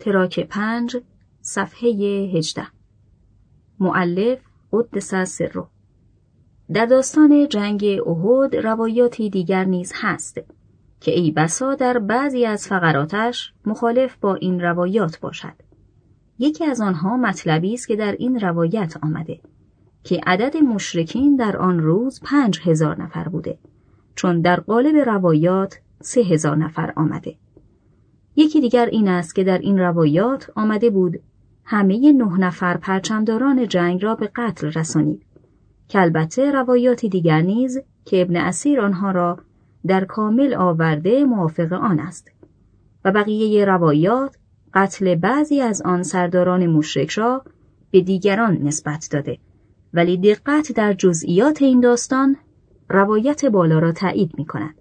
تراک 5 صفحه 18. مؤلف قدس سره. در داستان جنگ احد روایاتی دیگر نیز هست که ای بسا در بعضی از فقراتش مخالف با این روایات باشد. یکی از آنها مطلبی است که در این روایت آمده که عدد مشرکین در آن روز 5000 نفر بوده، چون در قالب روایات 3000 نفر آمده. یکی دیگر این است که در این روایات آمده بود همه 9 نفر پرچمداران جنگ را به قتل رسانید، که البته روایاتی دیگر نیز که ابن اسیر آنها را در کامل آورده موافق آن است و بقیه روایات قتل بعضی از آن سرداران مشرک را به دیگران نسبت داده، ولی دقت در جزئیات این داستان روایت بالا را تایید می کند.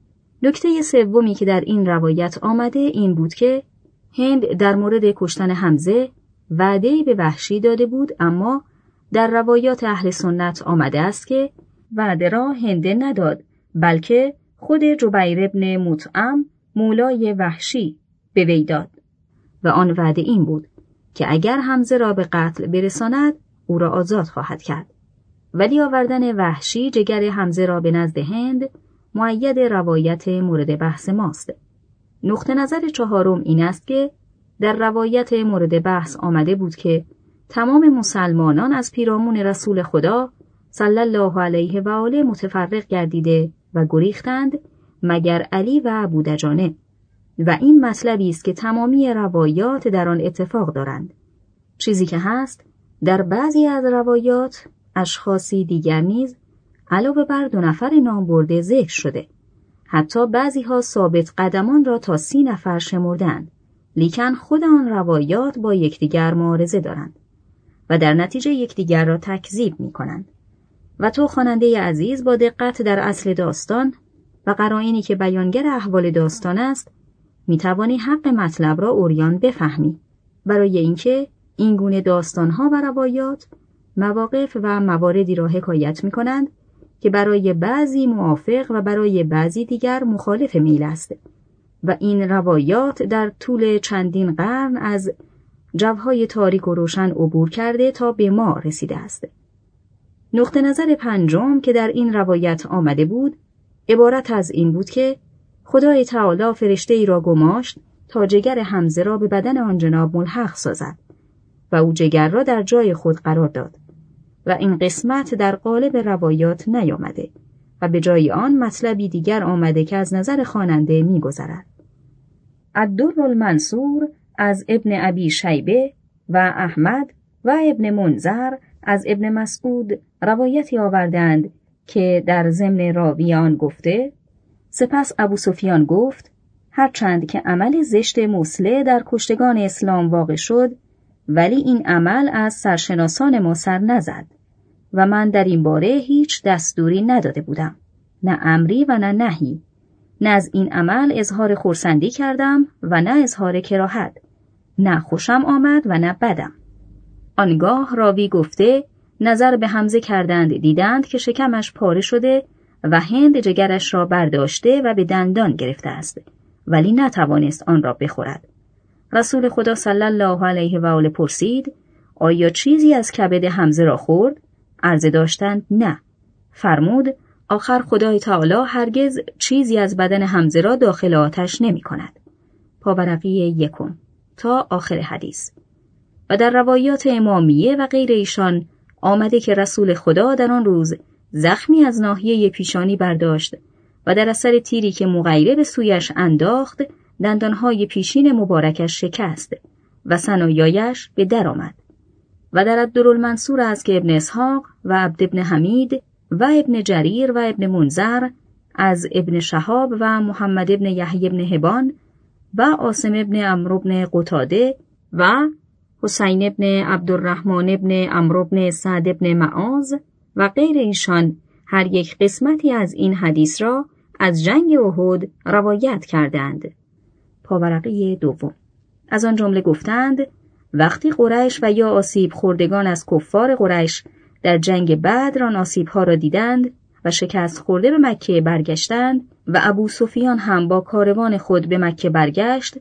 نکته سومی که در این روایت آمده این بود که هند در مورد کشتن حمزه وعده‌ای به وحشی داده بود، اما در روایات اهل سنت آمده است که وعده را هند نداد، بلکه خود جبیر ابن مطعم مولای وحشی به وی داد و آن وعده این بود که اگر حمزه را به قتل برساند او را آزاد خواهد کرد. ولی آوردن وحشی جگر حمزه را به نزد هند مؤید روایت مورد بحث ماست. نقطه نظر چهارم این است که در روایت مورد بحث آمده بود که تمام مسلمانان از پیرامون رسول خدا صلی الله علیه و آله متفرق گردیده و گریختند مگر علی و ابودجانه، و این مطلبی است که تمامی روایات در آن اتفاق دارند. چیزی که هست در بعضی از روایات اشخاصی دیگر نیز علاوه بر 2 نفر نامبرده ذکر شده. حتی بعضی ها ثابت قدمان را تا 30 نفر شمردند، لیکن خود آن روایات با یکدیگر معارضه دارند و در نتیجه یکدیگر را تکذیب می کنند. و تو خواننده عزیز با دقت در اصل داستان و قرائنی که بیانگر احوال داستان است می توانی حق مطلب را عریان بفهمی، برای اینکه این گونه داستانها و روایات مواقف و مواردی را حکایت می کنند که برای بعضی موافق و برای بعضی دیگر مخالف میل است و این روایات در طول چندین قرن از جوهای تاریک و روشن عبور کرده تا به ما رسیده است. نقطه نظر پنجم که در این روایت آمده بود عبارت از این بود که خدای تعالی فرشته ای را گماشت تا جگر حمزه را به بدن آن جناب ملحق سازد و او جگر را در جای خود قرار داد و این قسمت در قالب روایات نیامده و به جای آن مطلبی دیگر آمده که از نظر خواننده می‌گذرد. الدر المنصور از ابن ابی شیبه و احمد و ابن منذر از ابن مسعود روایتی آوردند که در ضمن راوی آن گفته: سپس ابو سفیان گفت هرچند که عمل زشت مسلح در کشتگان اسلام واقع شد، ولی این عمل از سرشناسان ما سر نزد و من در این باره هیچ دستوری نداده بودم، نه امری و نه نهی، نه از این عمل اظهار خرسندی کردم و نه اظهار کراهت، نه خوشم آمد و نه بدم. آنگاه راوی گفته نظر به حمزه کردند، دیدند که شکمش پاره شده و هند جگرش را برداشته و به دندان گرفته است، ولی نتوانست آن را بخورد. رسول خدا صلی الله علیه و آله پرسید آیا چیزی از کبد حمزه را خورد؟ عرضه داشتند نه. فرمود آخر خدای تعالی هرگز چیزی از بدن حمزه را داخل آتش نمی کند. پاورقی 1 تا آخر حدیث. و در روایات امامیه و غیر ایشان آمده که رسول خدا در آن روز زخمی از ناحیه پیشانی برداشت و در اثر تیری که مغیره به سویش انداخت دندانهای پیشین مبارکش شکست و ثنایایش به در آمد. و در الدرالمنصور است که ابن اسحاق و عبد ابن حمید و ابن جریر و ابن منذر از ابن شهاب و محمد ابن یحیی ابن حبان و عاصم ابن عمرو ابن قتاده و حسین ابن عبدالرحمن ابن عمرو ابن سعد ابن معاذ و غیر ایشان هر یک قسمتی از این حدیث را از جنگ احد روایت کردند. پاورقی 2. از آن جمله گفتند وقتی قریش و یا آسیب خوردگان از کفار قریش در جنگ بدر آن آسیب‌ها را دیدند و شکست خورده به مکه برگشتند و ابو سفیان هم با کاروان خود به مکه برگشت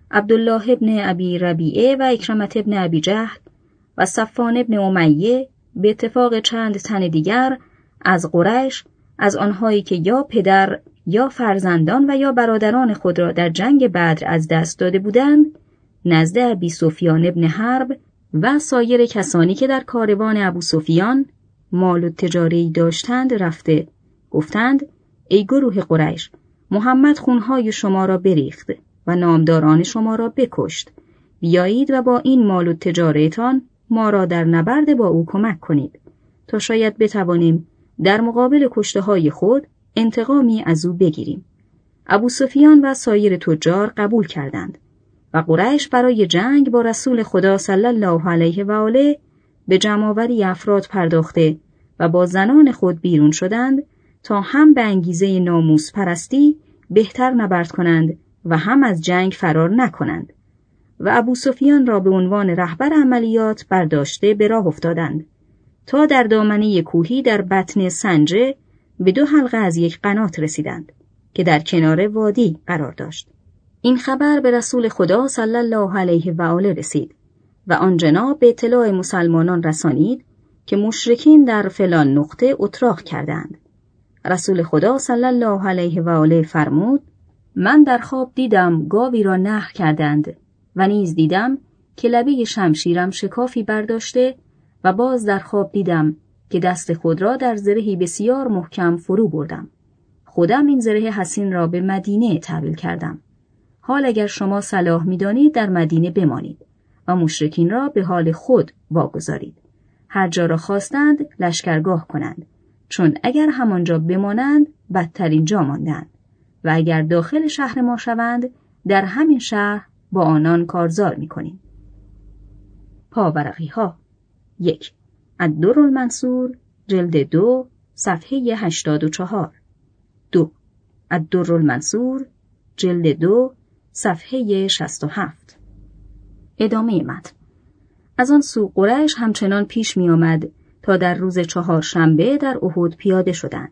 عبدالله ابن ابی ربیعه و اکرمة ابن ابی جهل و صفوان ابن امیه به اتفاق چند تن دیگر از قریش، از آنهایی که یا پدر یا فرزندان و یا برادران خود را در جنگ بدر از دست داده بودند، نزد ابی سفیان ابن حرب و سایر کسانی که در کاروان ابو سفیان مال و تجاری داشتند رفته، گفتند ای گروه قریش، محمد خونهای شما را بریخت و نامداران شما را بکشت. بیایید و با این مال و تجارتان ما را در نبرد با او کمک کنید تا شاید بتوانیم در مقابل کشته‌های خود انتقامی از او بگیریم. ابو سفیان و سایر تجار قبول کردند و قریش برای جنگ با رسول خدا صلی الله علیه و آله به جمع‌آوری افراد پرداخته و با زنان خود بیرون شدند تا هم به انگیزه ناموس پرستی بهتر نبرد کنند و هم از جنگ فرار نکنند و ابو سفیان را به عنوان رهبر عملیات برداشته به راه افتادند تا در دامنه کوهی در بطن سنجه به 2 حلقه از یک قنات رسیدند که در کنار وادی قرار داشت. این خبر به رسول خدا صلی الله علیه و آله رسید و آن جناب به اطلاع مسلمانان رسانید که مشرکین در فلان نقطه اتراق کردند. رسول خدا صلی الله علیه و آله فرمود: من در خواب دیدم گاوی را نحر کردند و نیز دیدم که لبه شمشیرم شکافی برداشته و باز در خواب دیدم که دست خود را در زرهی بسیار محکم فرو بردم. خودم این زره حصین را به مدینه تحویل کردم. حال اگر شما صلاح می‌دانید در مدینه بمانید و مشرکین را به حال خود واگذارید. هر جا را خواستند لشکرگاه کنند، چون اگر همانجا بمانند بدترین جا ماندند و اگر داخل شهر ما شوند در همین شهر با آنان کارزار می‌کنیم. پاورقی ها 1. الدر المنصور جلد 2 صفحه 84. 2. الدر المنصور جلد 2 صفحه 67. ادامه متن. از آن سو قریش همچنان پیش می آمد تا در روز 4 شنبه در احد پیاده شدند.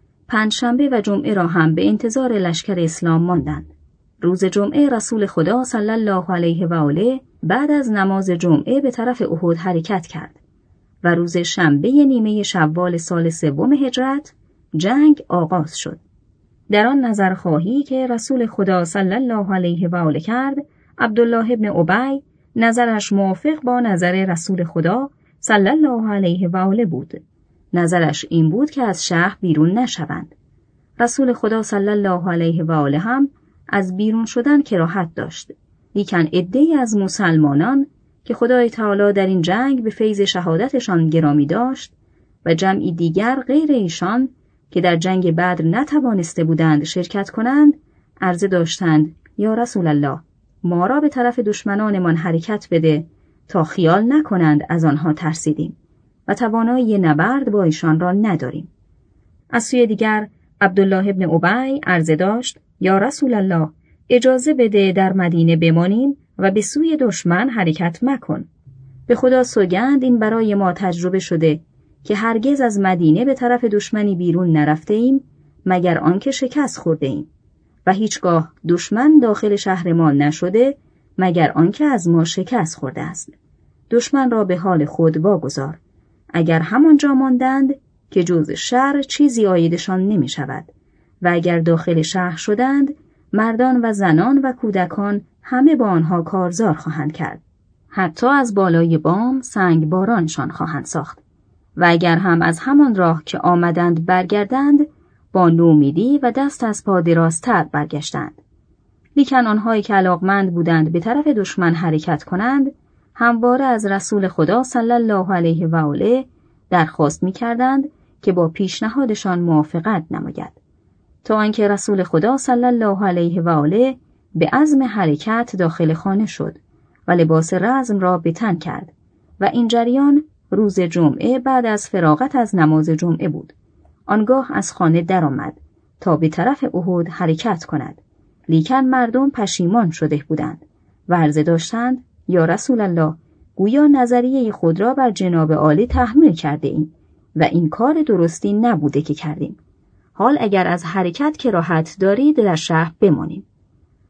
5 شنبه و جمعه را هم به انتظار لشکر اسلام ماندند. روز جمعه رسول خدا صلی الله علیه و آله بعد از نماز جمعه به طرف احد حرکت کرد و روز شنبه نیمه شوال سال 3 هجرت جنگ آغاز شد. در آن نظرخواهی که رسول خدا صلی الله علیه و آله کرد، عبدالله ابن ابی نظرش موافق با نظر رسول خدا صلی الله علیه و آله بود. نظرش این بود که از شهر بیرون نشوند. رسول خدا صلی الله علیه و آله هم از بیرون شدن کراهت داشت، لیکن عده‌ای از مسلمانان که خدای تعالی در این جنگ به فیض شهادتشان گرامی داشت و جمعی دیگر غیر ایشان که در جنگ بدر نتوانسته بودند شرکت کنند، عرضه داشتند: یا رسول الله، ما را به طرف دشمنانمان حرکت بده تا خیال نکنند از آنها ترسیدیم و توانایی نبرد با ایشان را نداریم. از سوی دیگر عبدالله ابن ابی عرضه داشت: یا رسول الله، اجازه بده در مدینه بمانیم و به سوی دشمن حرکت مکن. به خدا سوگند این برای ما تجربه شده که هرگز از مدینه به طرف دشمنی بیرون نرفته ایم مگر آنکه شکست خورده ایم و هیچگاه دشمن داخل شهر ما نشده مگر آنکه از ما شکست خورده است. دشمن را به حال خود واگذار. اگر همانجا ماندند که جز شر چیزی عایدشان نمی شود و اگر داخل شهر شدند مردان و زنان و کودکان همه با آنها کارزار خواهند کرد. حتی از بالای بام سنگ بارانشان خواهند ساخت و اگر هم از همان راه که آمدند برگردند با نومیدی و دست از پا درازتر برگشتند. لیکن آنهایی که علاقمند بودند به طرف دشمن حرکت کنند همواره از رسول خدا صلی الله علیه و آله درخواست می‌کردند که با پیشنهادشان موافقت نماید، تا آنکه رسول خدا صلی الله علیه و آله به عزم حرکت داخل خانه شد و لباس رزم را به تن کرد و این جریان روز جمعه بعد از فراغت از نماز جمعه بود. آنگاه از خانه درآمد تا به طرف احد حرکت کند، لیکن مردم پشیمان شده بودند و عرضه داشتند: یا رسول الله، گویا نظریه خود را بر جناب عالی تحمیل کرده ایم و این کار درستی نبوده که کردیم. حال اگر از حرکت کراهت دارید در شهر بمانید.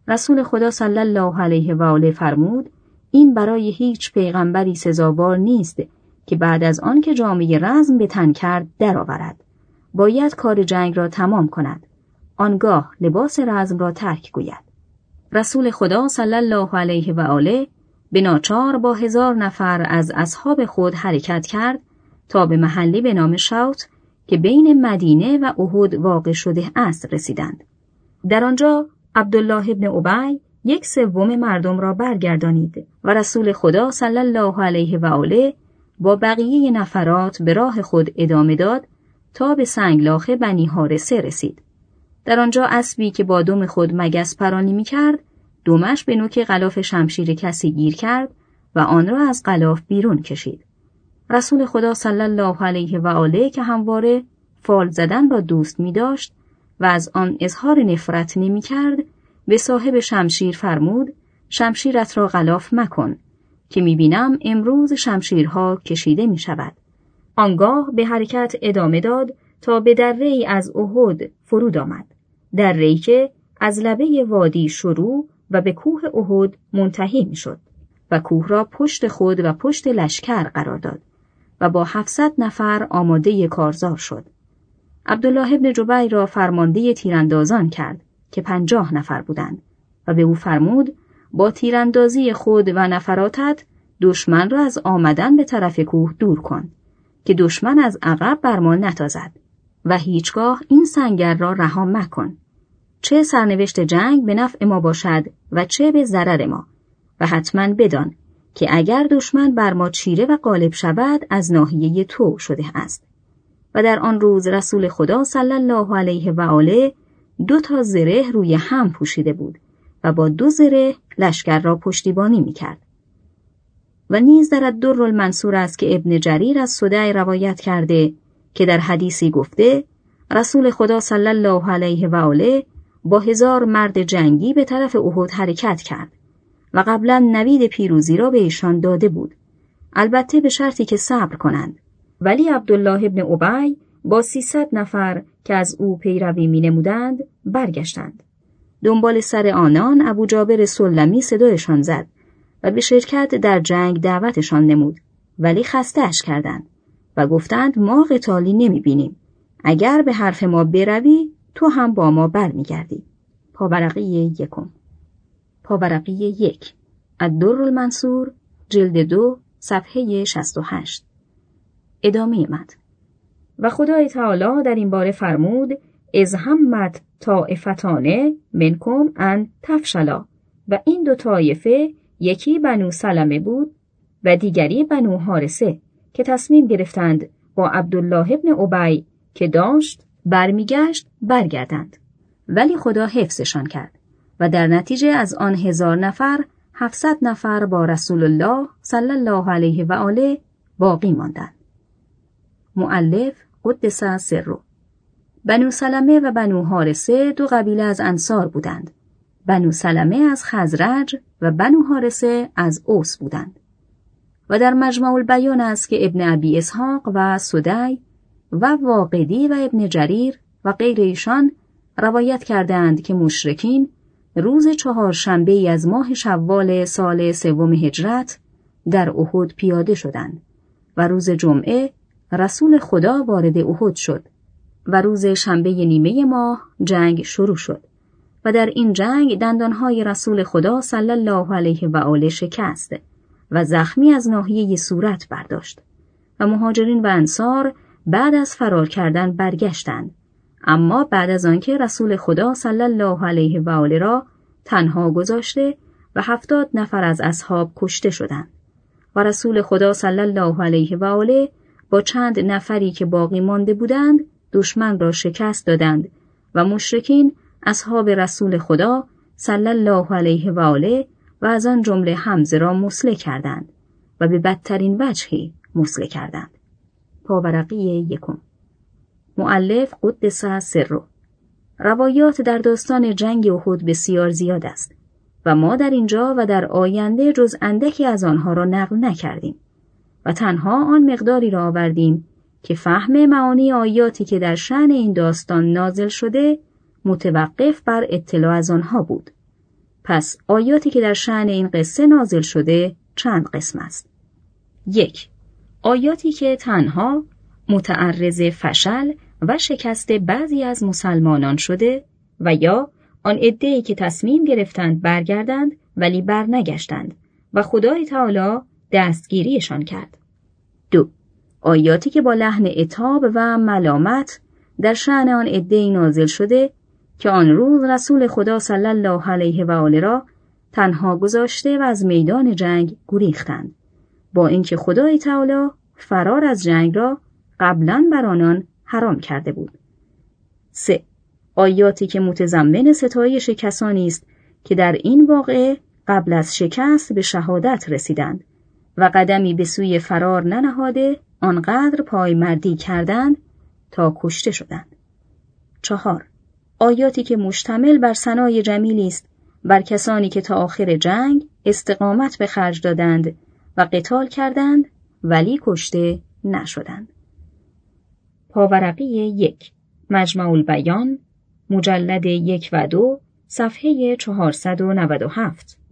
رسول خدا صلی الله علیه و آله فرمود این برای هیچ پیغمبری سزاوار نیست که بعد از آن که جامه رزم به تن کرد درآورد. باید کار جنگ را تمام کند. آنگاه لباس رزم را ترک گوید. رسول خدا صلی الله علیه و آله به ناچار با 1000 نفر از اصحاب خود حرکت کرد تا به محلی به نام شوت که بین مدینه و احد واقع شده است رسیدند. در آنجا عبدالله ابن ابی 1/3 مردم را برگردانید و رسول خدا صلی الله علیه و آله با بقیه نفرات به راه خود ادامه داد تا به سنگلاخ بنی حارثه رسید. در آنجا اسبی که با دم خود مگس پرانی می‌کرد، دمش به نوک غلاف شمشیر کسی گیر کرد و آن را از غلاف بیرون کشید. رسول خدا صلی الله علیه و آله که همواره فال زدن را دوست می‌داشت و از آن اظهار نفرت نمی‌کرد، به صاحب شمشیر فرمود شمشیرت را غلاف مکن که می‌بینم امروز شمشیرها کشیده می‌شود. آنگاه به حرکت ادامه داد تا به دره‌ای از احد فرود آمد. دره‌ای که از لبه وادی شروع و به کوه احد منتهی می‌شد و کوه را پشت خود و پشت لشکر قرار داد و با 700 نفر آماده کارزار شد. عبدالله ابن جبیر را فرمانده تیراندازان کرد که 50 نفر بودند و به او فرمود با تیراندازی خود و نفراتت دشمن را از آمدن به طرف کوه دور کن که دشمن از عقب بر ما نتازد و هیچگاه این سنگر را رها مکن. چه سرنوشت جنگ به نفع ما باشد و چه به ضرر ما، و حتما بدان که اگر دشمن بر ما چیره و غالب شود از ناحیه تو شده است. و در آن روز رسول خدا صلی الله علیه و آله 2 زره روی هم پوشیده بود و با 2 زره لشکر را پشتیبانی می‌کرد. و نیز در الدرالمنصور است که ابن جریر از سدی روایت کرده که در حدیثی گفته رسول خدا صلی الله علیه و آله با 1000 مرد جنگی به طرف احد حرکت کرد و قبلا نوید پیروزی را به ایشان داده بود، البته به شرطی که صبر کنند. ولی عبدالله ابن ابی با 300 نفر که از او پیروی می نمودند برگشتند. دنبال سر آنان ابو جابر سلمی صدایشان زد و به شرکت در جنگ دعوتشان نمود، ولی خسته‌اش کردند و گفتند ما قتالی نمی بینیم. اگر به حرف ما بروی تو هم با ما بر می گردی. پاورقی 1. پاورقی 1 الدرالمنصور جلد 2 صفحه 68. ادامه متن. و خدای تعالی در این باره فرمود از همت طائفتان منکم ان تفشلا، و این 2 طایفه یکی بنو سلمه بود و دیگری بنو حارثه که تصمیم گرفتند با عبدالله ابن ابی که داشت برمیگشت برگردند، ولی خدا حفظشان کرد و در نتیجه از آن 1000 نفر 700 نفر با رسول الله صلی الله علیه و آله باقی ماندند. مؤلف قدس سره. بنو سلمه و بنو حارثه 2 قبیله از انصار بودند. بنو سلمه از خزرج و بنو حارثه از اوس بودند. و در مجمع البیان است که ابن ابی اسحاق و سدی و واقدی و ابن جریر و غیر ایشان روایت کردند که مشرکین روز 4شنبه از ماه شوال سال 3 هجرت در احد پیاده شدند و روز جمعه رسول خدا وارد احد شد و روز شنبه نیمه ماه جنگ شروع شد و در این جنگ دندانهای رسول خدا صلی الله علیه و آله شکست و زخمی از ناحیه صورت برداشت و مهاجرین و انصار بعد از فرار کردن برگشتند، اما بعد از آنکه رسول خدا صلی الله علیه و آله را تنها گذاشته و 70 نفر از اصحاب کشته شدند و رسول خدا صلی الله علیه و آله با چند نفری که باقی مانده بودند دشمن را شکست دادند و مشرکین اصحاب رسول خدا صلی الله علیه و آله و از آن جمله حمزه را مسله کردند و به بدترین وجهی مسله کردند. پاورقی 1. مؤلف قدس سره. روایات در داستان جنگ احد بسیار زیاد است و ما در اینجا و در آینده جز اندکی از آنها را نقل نکردیم و تنها آن مقداری را آوردیم که فهم معانی آیاتی که در شأن این داستان نازل شده متوقف بر اطلاع از آنها بود. پس آیاتی که در شأن این قصه نازل شده چند قسم است. 1. آیاتی که تنها متعرض فشل و شکست بعضی از مسلمانان شده و یا آن عده‌ای که تصمیم گرفتند برگردند ولی برنگشتند و خدای تعالی دستگیریشان کرد. 2. آیاتی که با لحن عتاب و ملامت در شأن آن عده‌ای نازل شده که آن روز رسول خدا صلی الله علیه و آله را تنها گذاشته و از میدان جنگ گریختند، با اینکه خدای تعالی فرار از جنگ را قبلاً بر آنان حرام کرده بود. 3. آیاتی که متضمن ستایش کسانی است که در این واقعه قبل از شکست به شهادت رسیدند و قدمی به سوی فرار ننهاده آنقدر پایمردی کردند تا کشته شدند. 4. آیاتی که مشتمل بر ثنای جمیلی است بر کسانی که تا آخر جنگ استقامت به خرج دادند و قتال کردند ولی کشته نشدند. پاورقی 1 مجمع البیان مجلد 1 و 2 صفحه 497